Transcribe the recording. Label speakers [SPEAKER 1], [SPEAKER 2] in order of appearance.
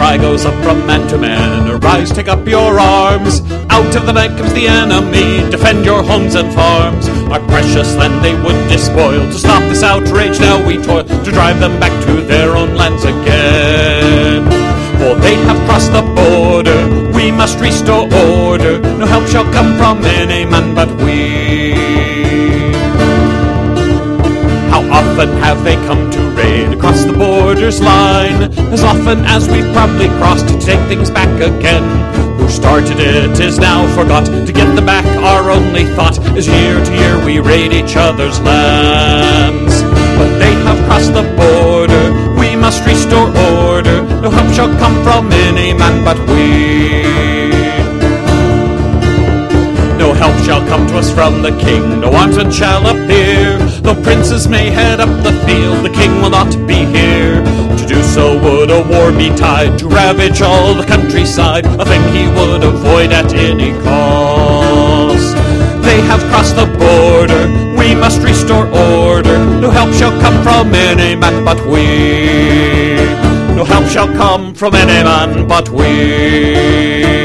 [SPEAKER 1] cry goes up from man to man. Arise, take up your arms. Out of the night comes the enemy. Defend your homes and farms. Our precious land they would despoil. To stop this outrage now we toil, to drive them back to their own lands again. For they have crossed the border, we must restore order. No help shall come from any man but we. How often have they come to raid across the border's line? As often as we've probably crossed to take things back again. Who started it is now forgot. To get them back our only thought is year to year we raid each other's lands. But they have crossed the border, we must restore order. No help shall come from any man but we. No help shall come to us from the king, no armsmen shall appear. Though princes may head up the field, the king will not be here. To do so would a war be tied, to ravage all the countryside, a thing he would avoid at any cost. They have crossed the border, we must restore order. No help shall come from any man but we. No help shall come from any man but we.